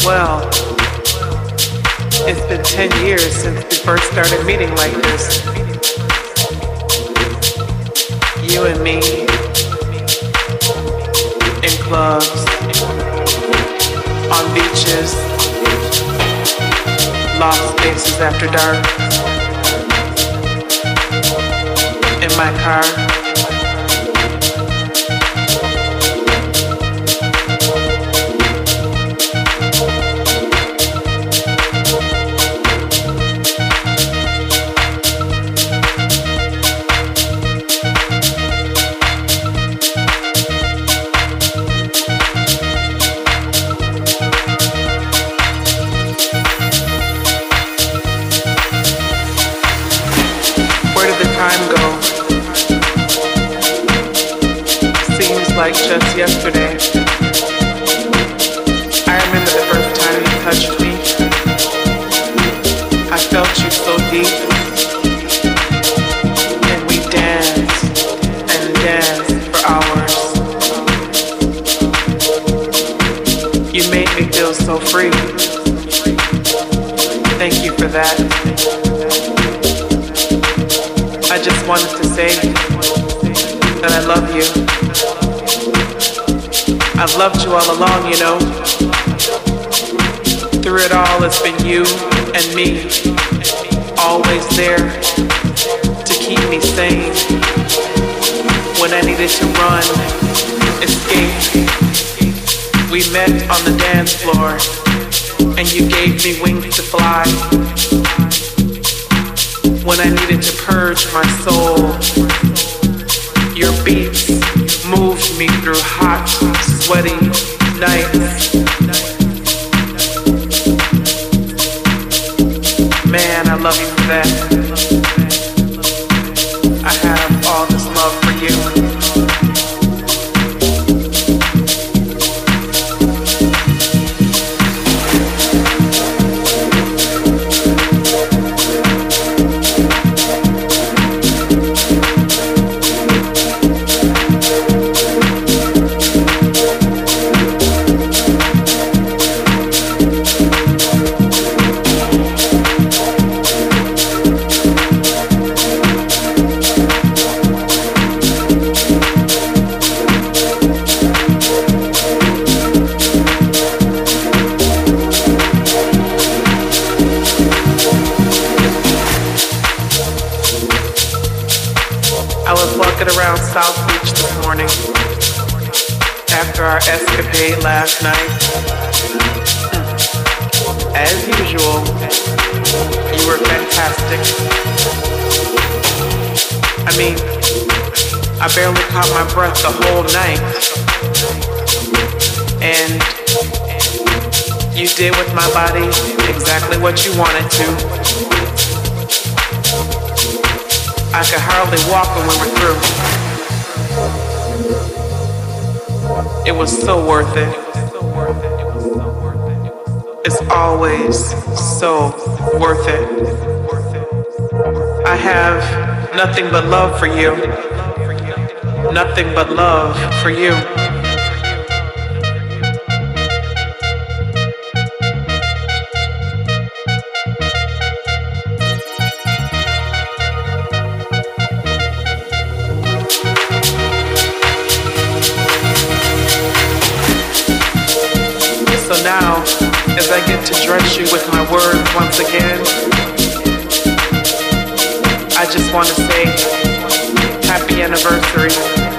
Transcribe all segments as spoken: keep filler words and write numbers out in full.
Well, it's been ten years since we first started meeting like this. You and me, in clubs, on beaches, lost spaces after dark, in my car. Like just yesterday, I remember the first time you touched me. I felt you so deep, and we danced and danced for hours. You made me feel so free. Thank you for that. I just wanted to say that I love you. I've loved you all along, you know. Through it all, it's been you and me, always there to keep me sane. When I needed to run, escape, we met on the dance floor, and you gave me wings to fly. When I needed to purge my soul, your beats moved me through hot, sweaty nights. Man, I love you for that. I have all this love for you. Around South Beach this morning after our escapade last night. As usual, you were fantastic. I mean, I barely caught my breath the whole night. And you did with my body exactly what you wanted to. I could hardly walk when we were through. It was so worth it. It's always so worth it. I have nothing but love for you. Nothing but love for you. Now, as I get to drench you with my words once again, I just want to say happy anniversary.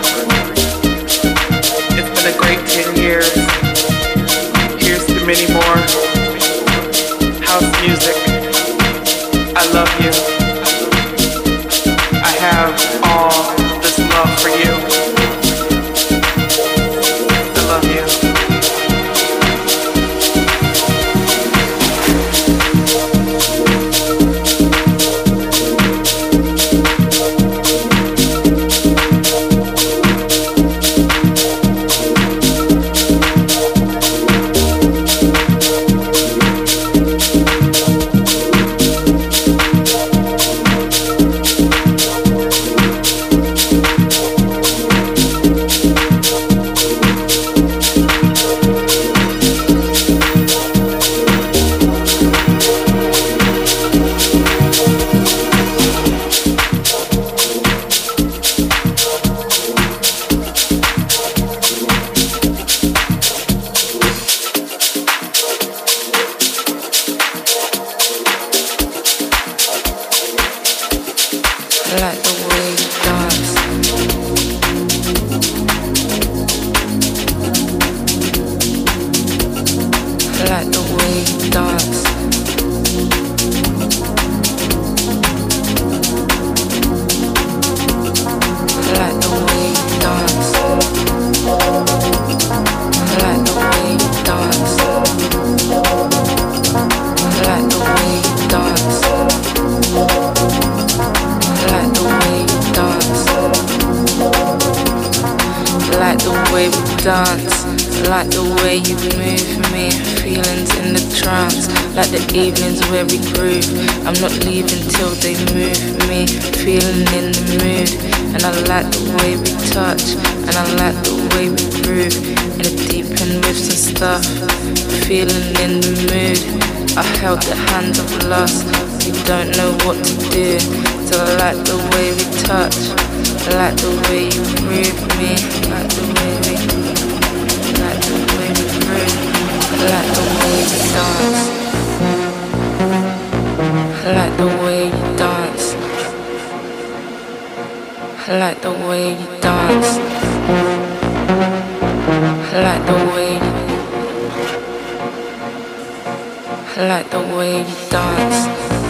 It's been a great ten years. Here's to many more. House music. I love you. I have all this love for you. I love you. like the way you dance. I like the way you dance. I like the way you dance. I like the way you dance. I like the way you dance. I like the way we dance. I like the way you move me. Feelings in the trance, like the evenings where we groove. I'm not leaving till they move me. Feeling in the mood, and I like the way we touch, and I like the way we groove. In the deep end with some stuff. Feeling in the mood. I held the hands of lust. We don't know what to do. So I like the way we touch. I like the way you groove me. I like the way we, I like the way we groove. I like the way you dance. I like the way you dance. I like the way you dance. I like the way you, I like the way you dance.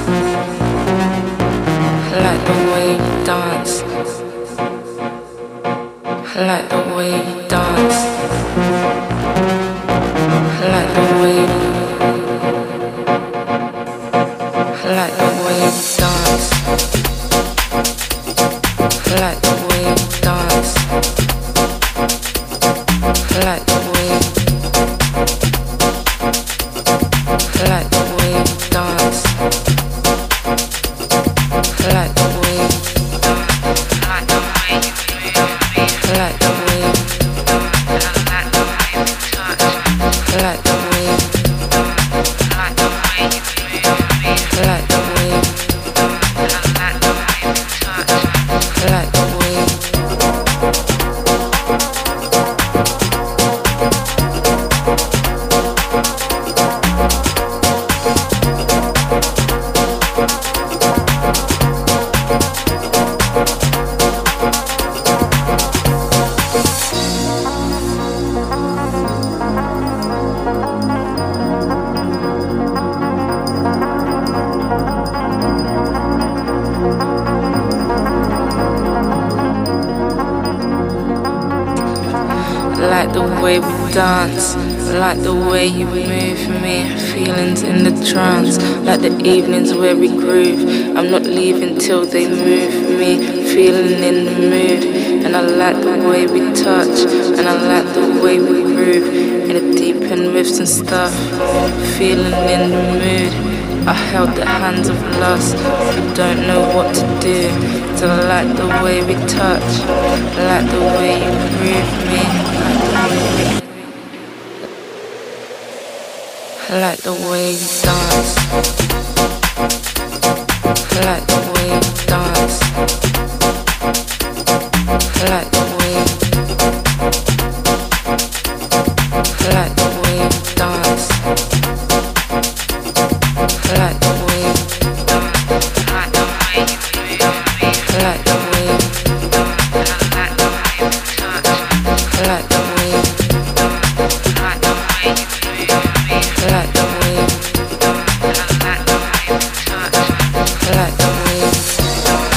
I like the way you dance. I like the way you dance. I like the way you, I like the way you dance. I like the way you dance. I like the way, I like the way you dance. I like the way you dance. I like the way you move. I like the way you dance. I like the way you touch. I like the way you dance. I like the way you move. I like the way you dance. I like the way you touch. I like the way you. I like the way we dance. I like the way you move me. Feelings in the trance, like the evenings where we groove. I'm not leaving till they move me. Feeling in the mood, and I like the way we touch, and I like the way we groove. In the deep end with some stuff. Feeling in the mood. I held the hands of lust. We don't know what to do. So I like the way we touch. I like the way you groove me. I like the way you dance. I like the way you dance. I like the way. I like the way you dance. I like the way you dance. I like the way you move. I like the way you dance. I like the way you touch. I like the way you dance. I like the way you move. I like the way you dance. I like the way you touch. I like the way you.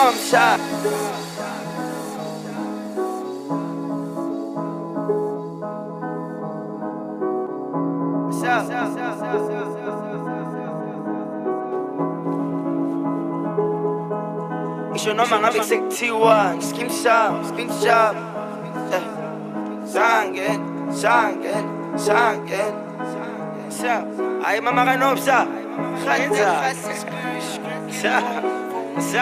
nomsa. Ngisho noma ngabe kusekuthiwa skim shop, skim shop. Sangen, sangen, sangen. Sa, ay mama kanopsa. Khatsa. Sa, sa.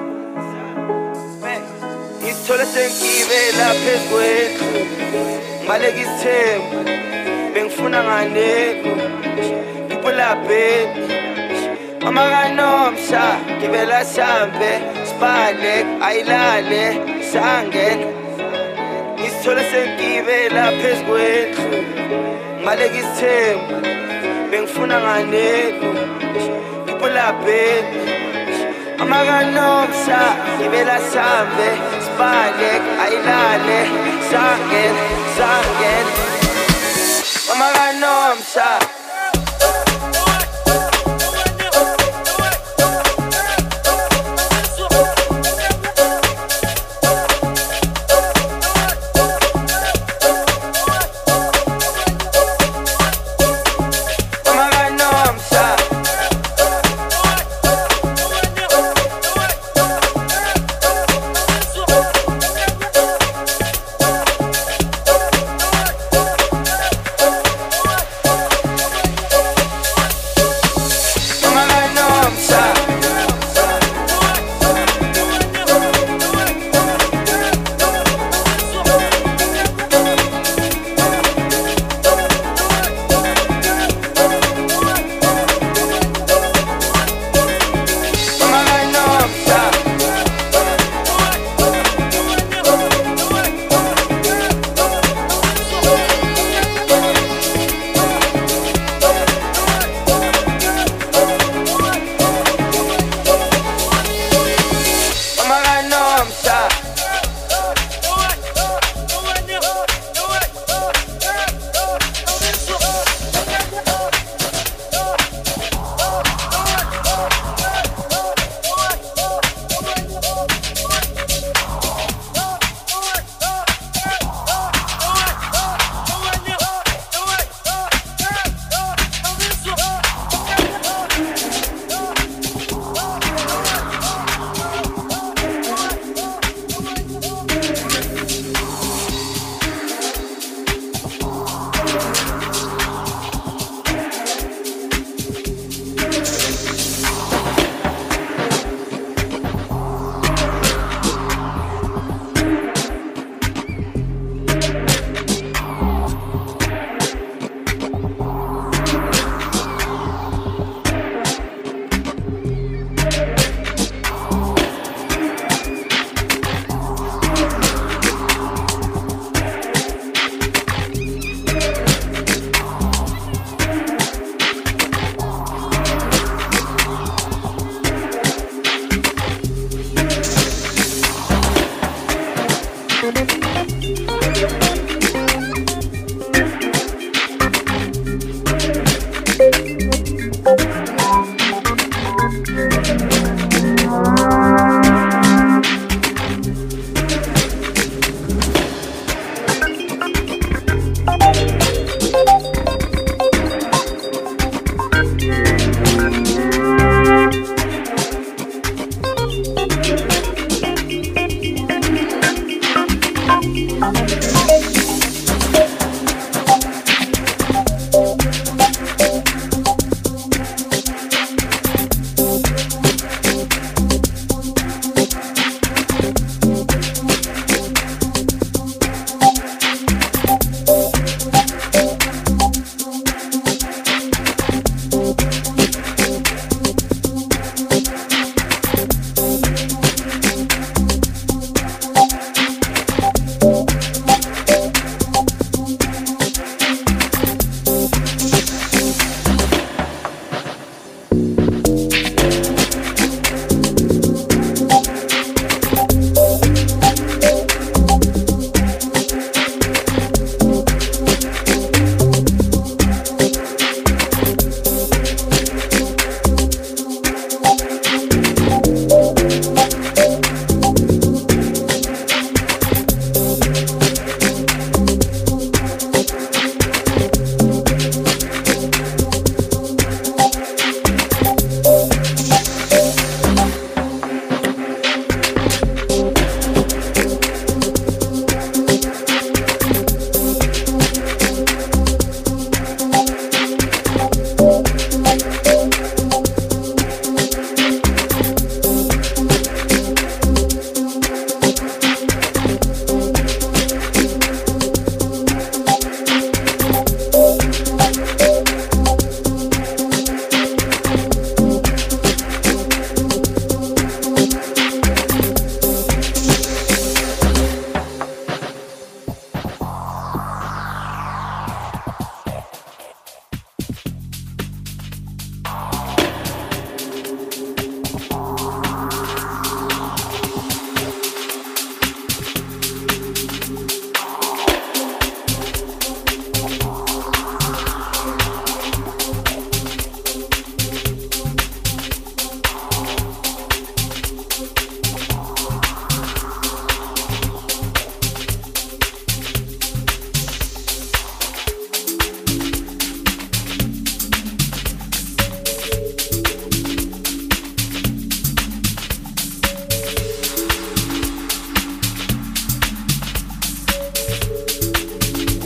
Ngithola sengibela phezulu. Ngibaleka isithembu. Bengifuna nganeko. Ipolaphe. Mama kanomsa, ngibela sambe. Spalek ayilale sangen. Ngithola sengibela phezulu. Ngibaleka isithembu. Bengifuna nganeko. Ipolaphe. Mama kanomsa, ngibela sambe. Spalek ayilale sangen, sangen. Mama kanomsa.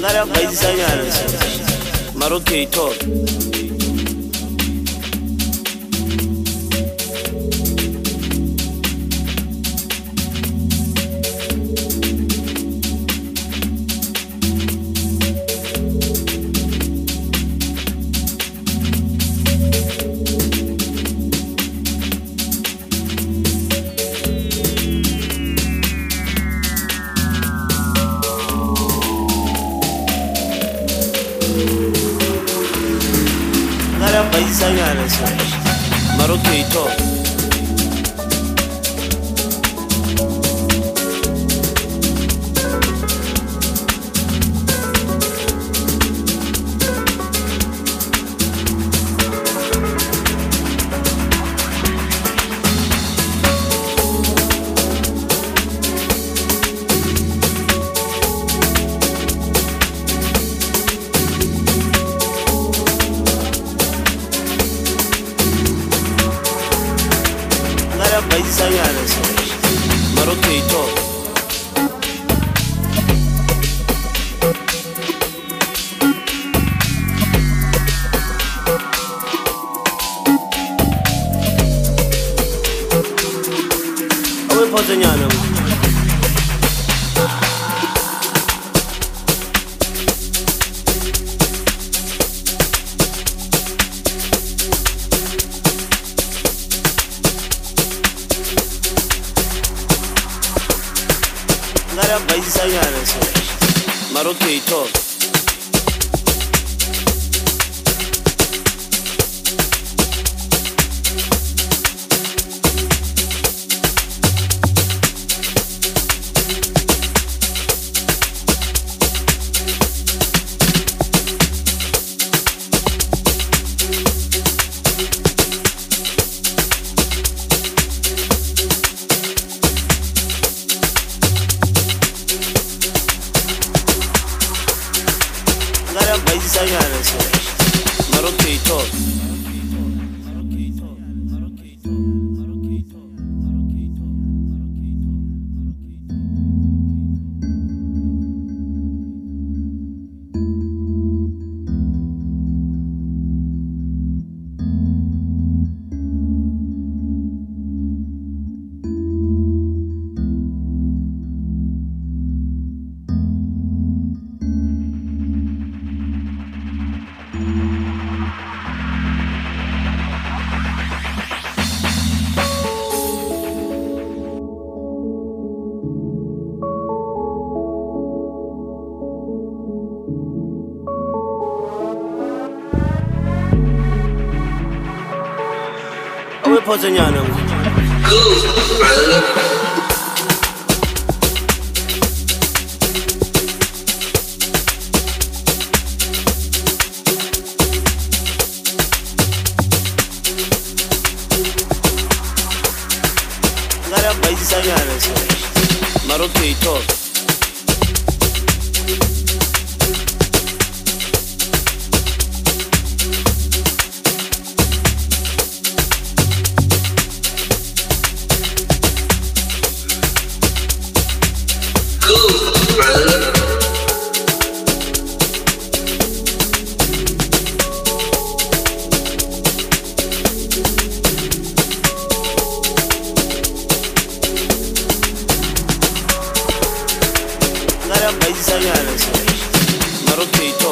ngara baisa nyana maroke to baisa nyana maroke to baisa nyana maroke to awe photo nyana ngara baisa nyana maroke to ngara baisa nyana maroke to awe photo nyana ngara baisa nyana maroke to ngara baisa nyana maroke to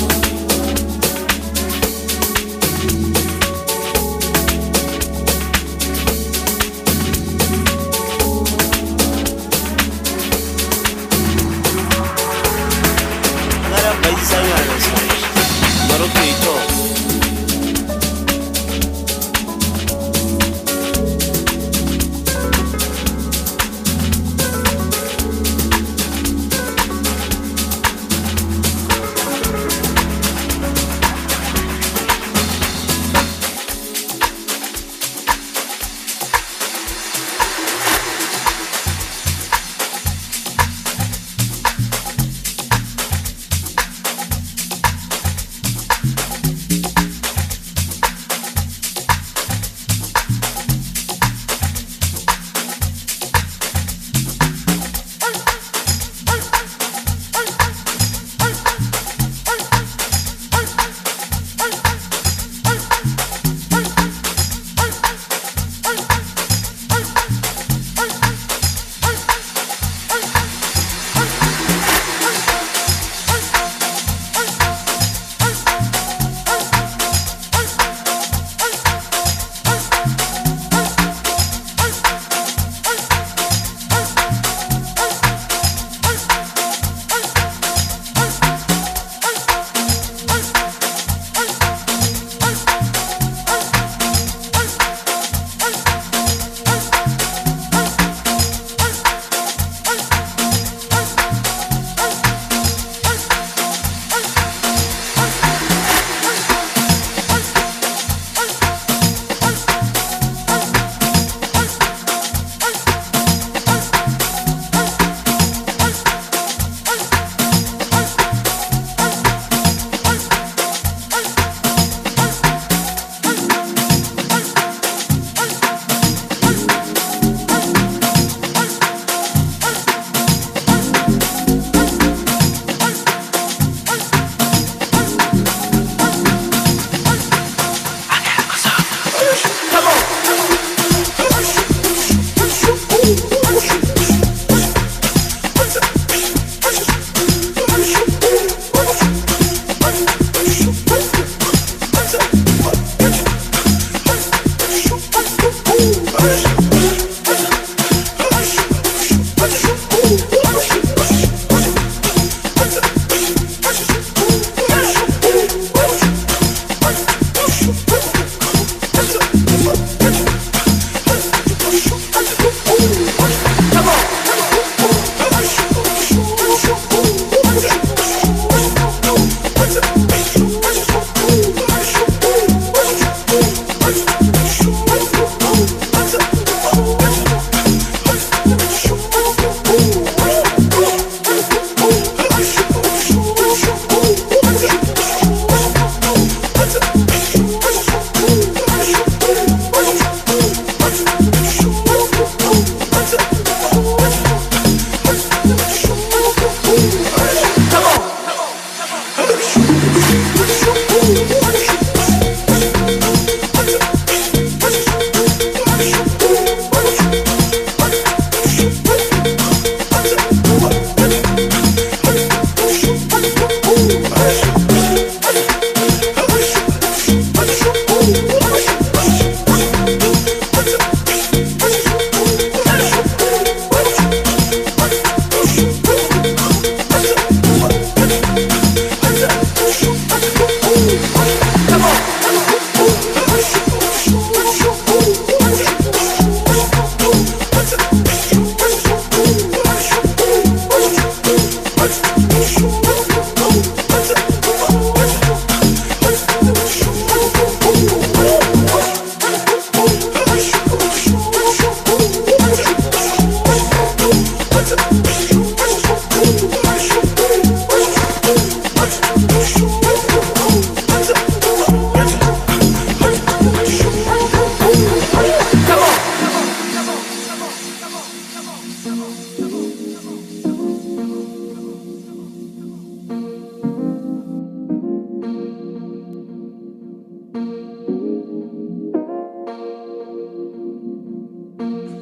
ngara baisa nyana maroke to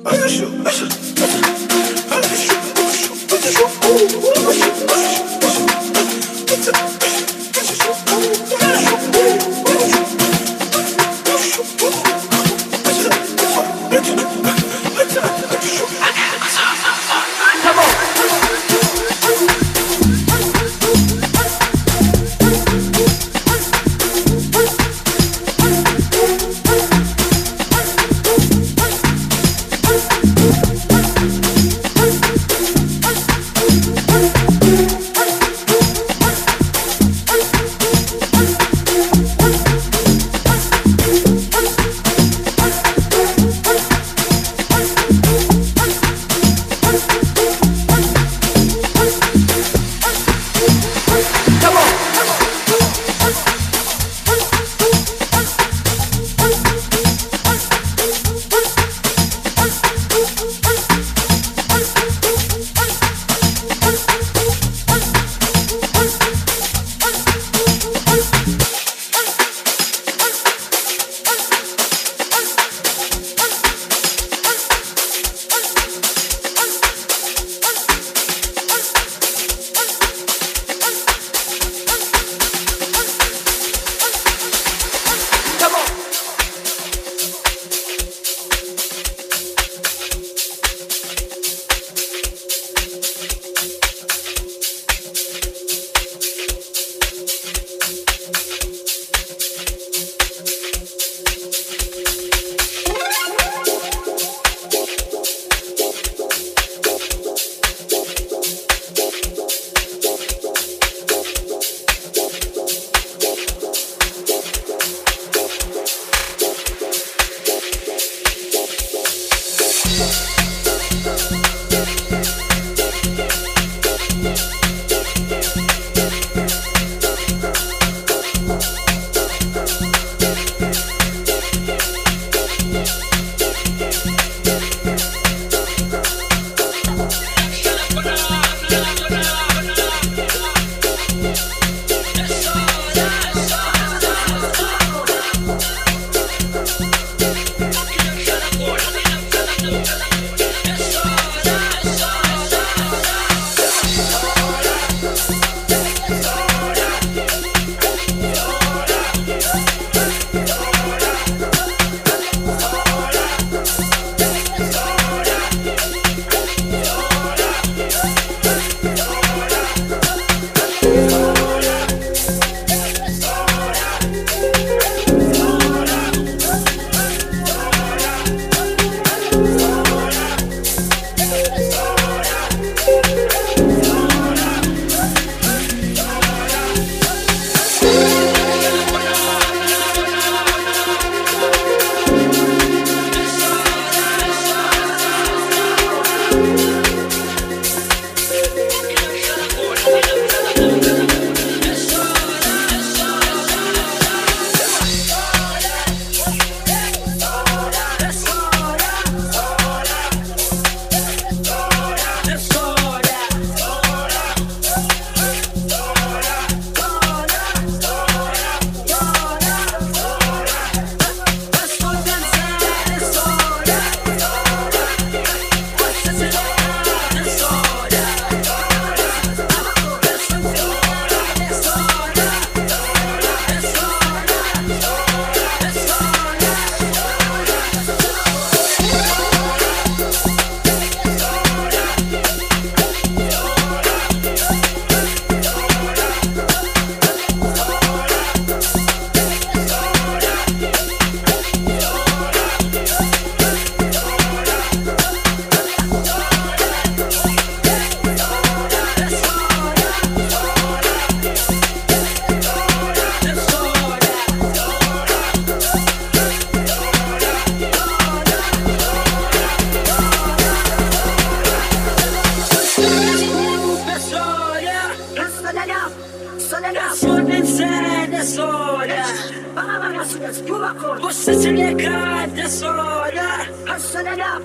Você se liga, desora, hustle it up.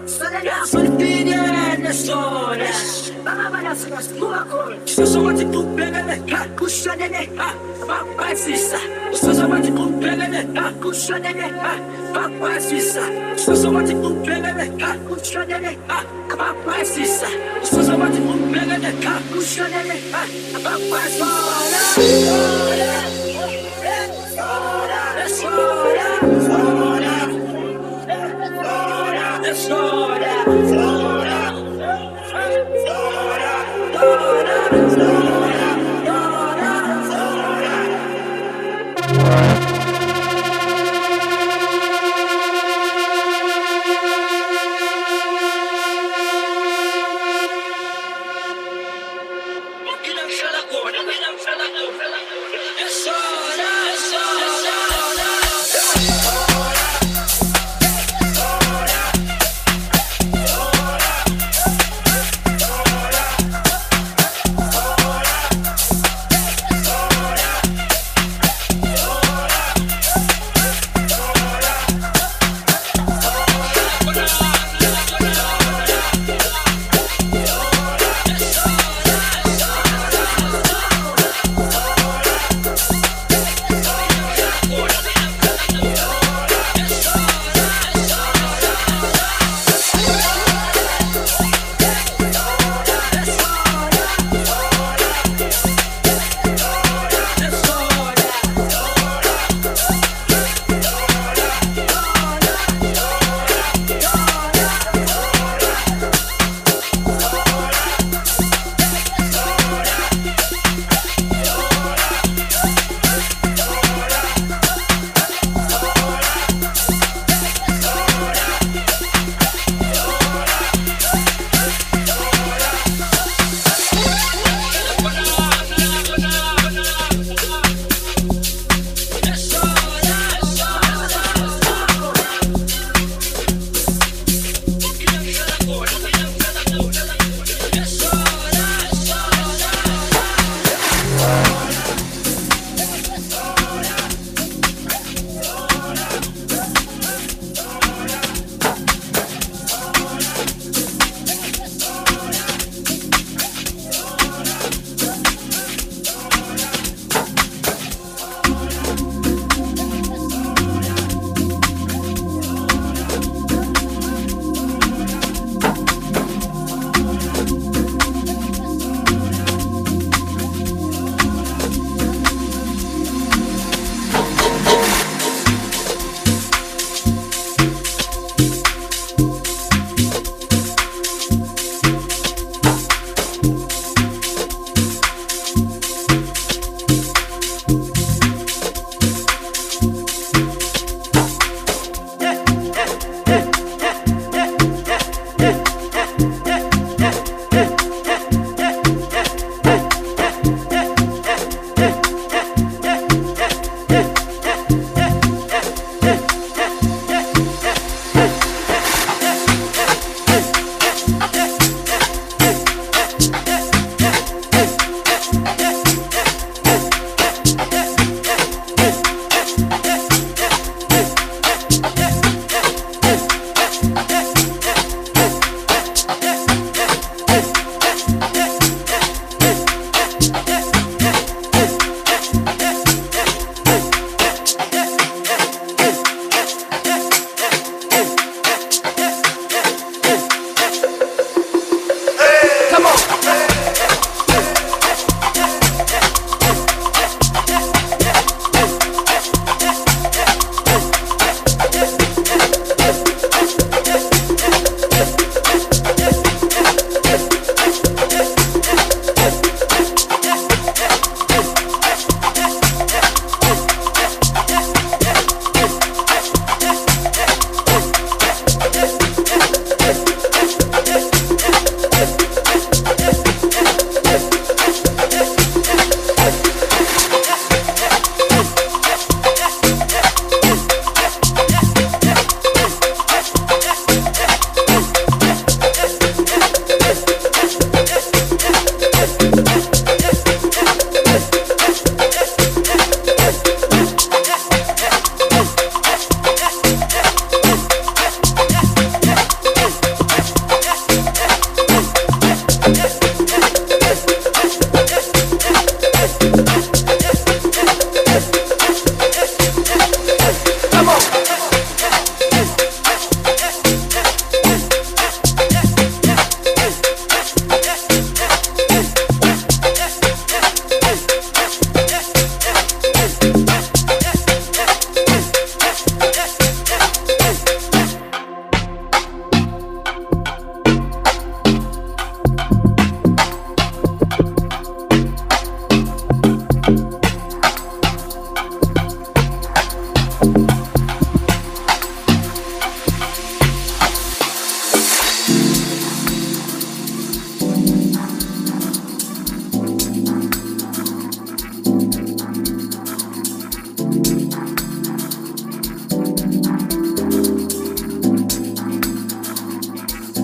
Solidariedade história. Se eu sou uma de tu pega, né? Puxa, né? Papai, cissa. Se eu sou uma de tu pega, né? Puxa, né? Papai, cissa. Se eu sou uma de tu pega, né? Puxa, né? Papai, cissa. Se eu sou uma de tu pega, né? Puxa, né? Papai, fora. Fora. Fora. Fora. Fora. Fora.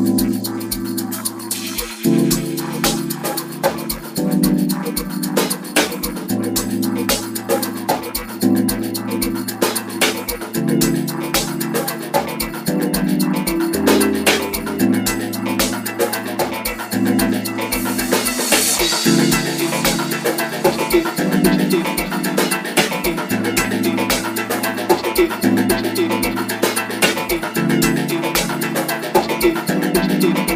Thank you.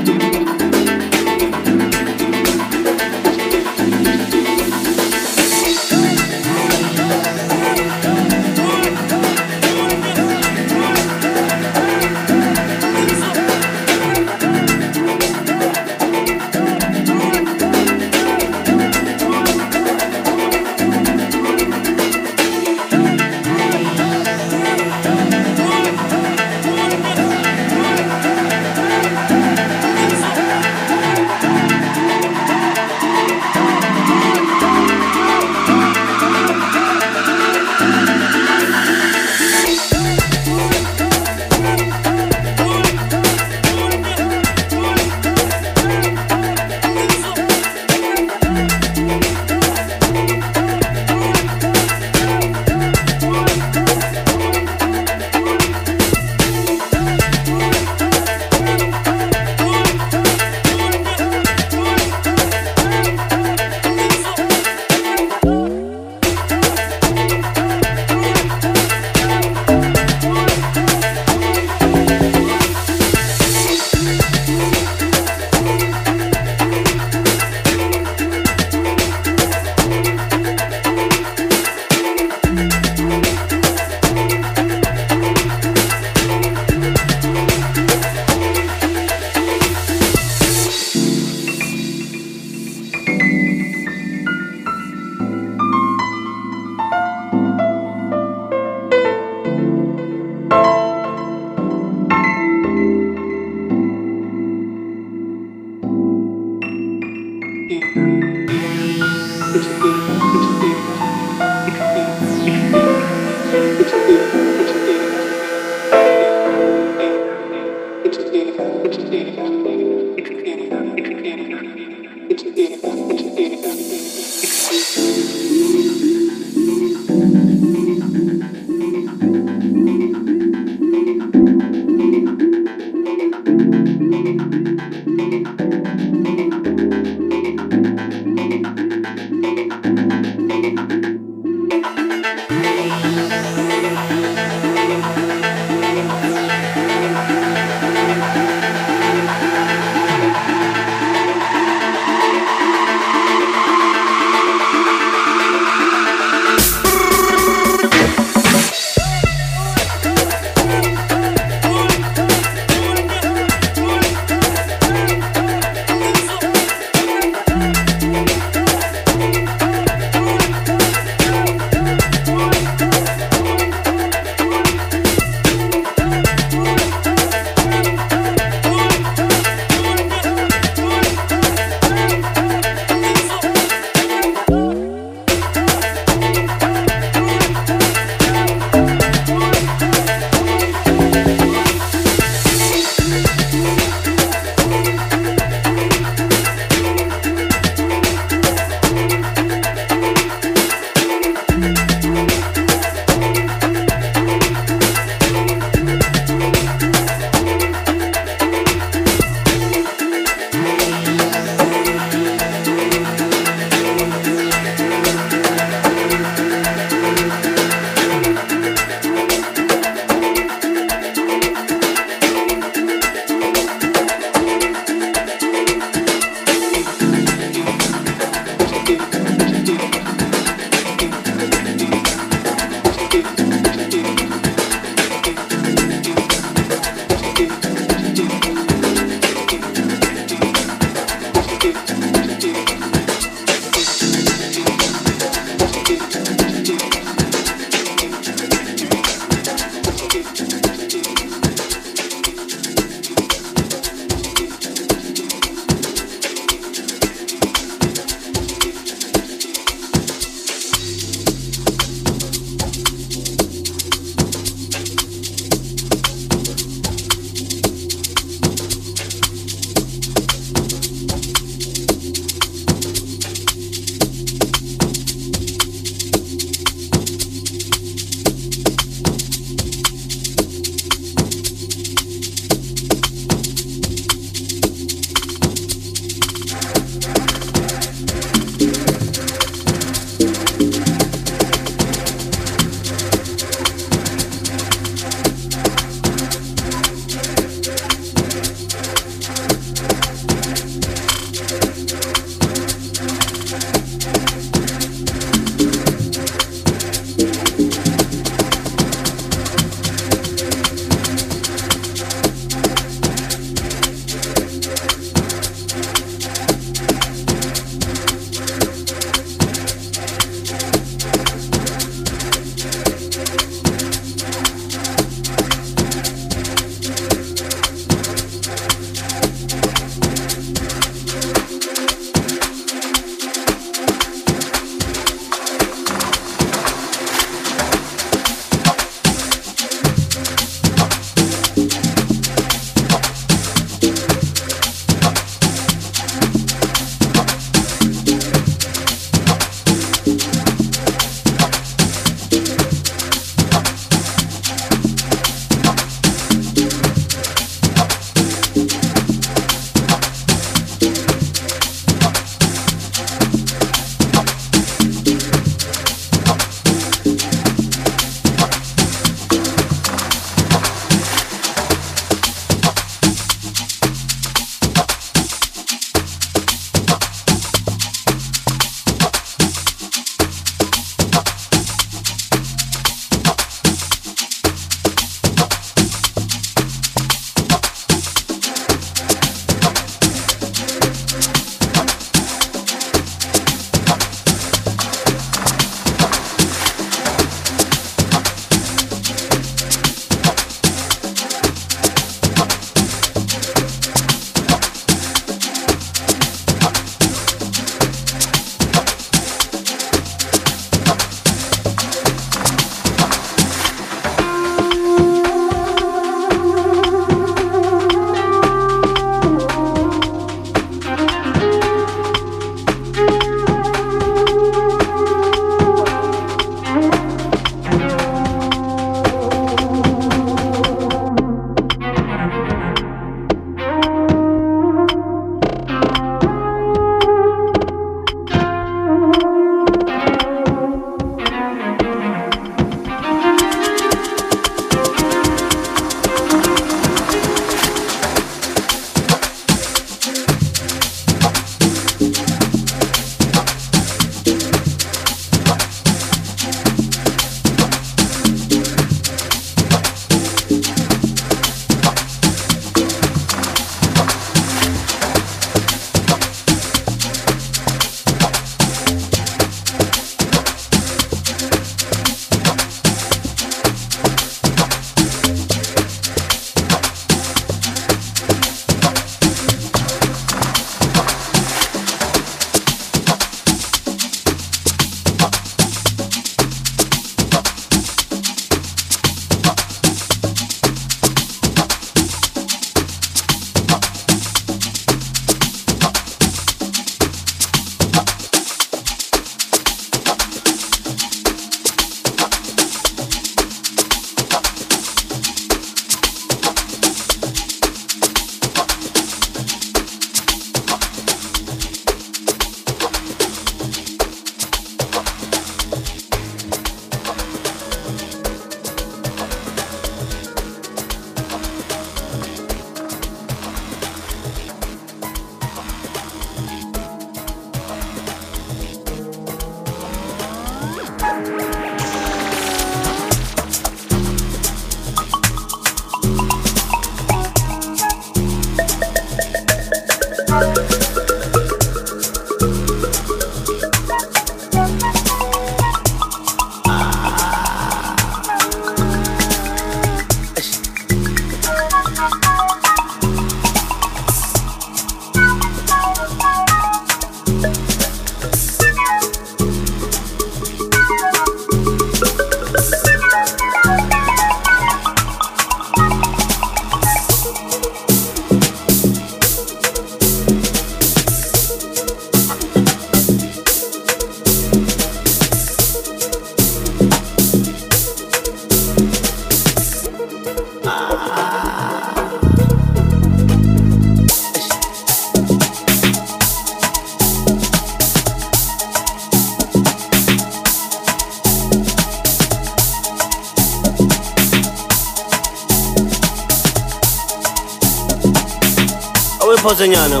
Pozzaniano.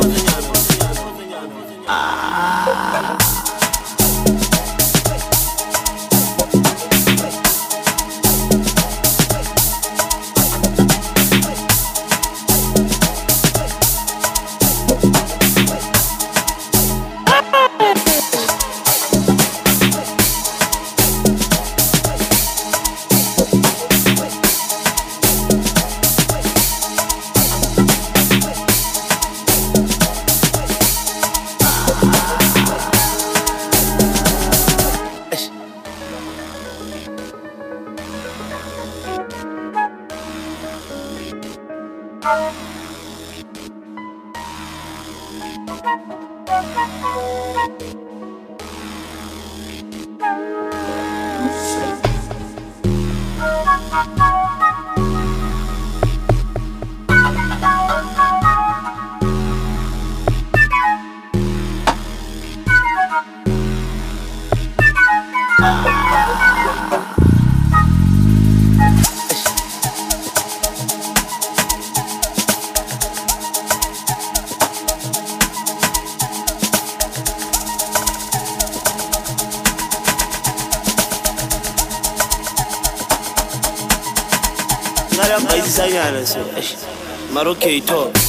Marocchito.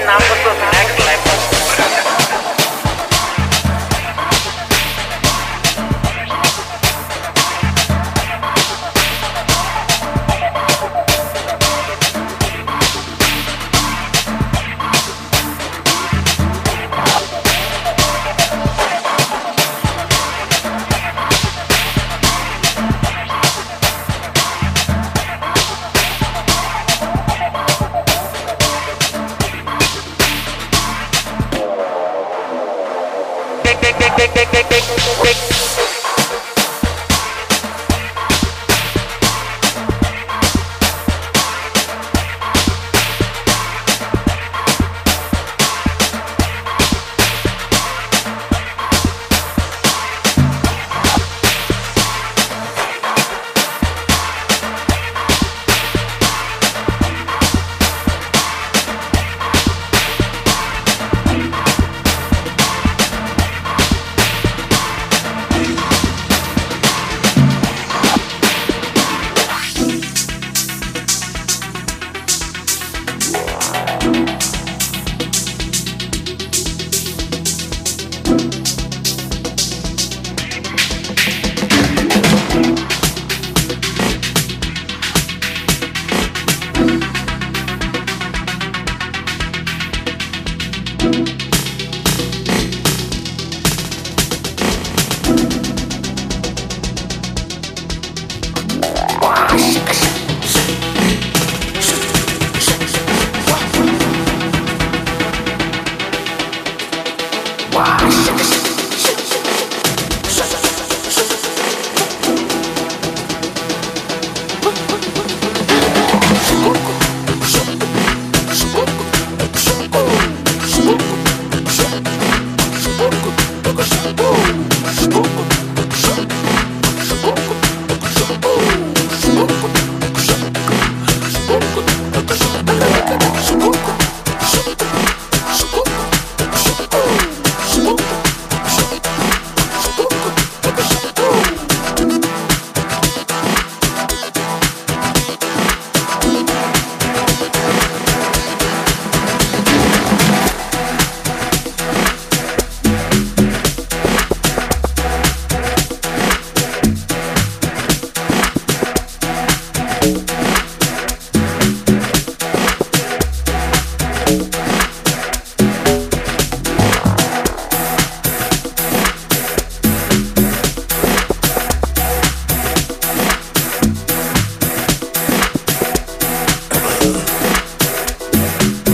up to the next level.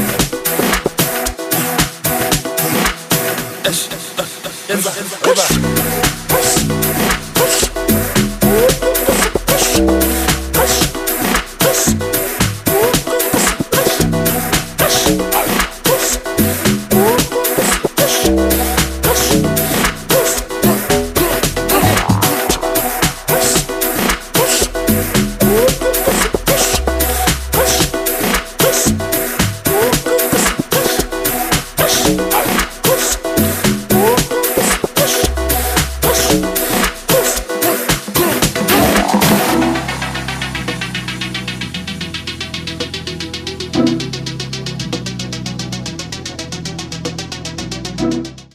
Eva, Eva.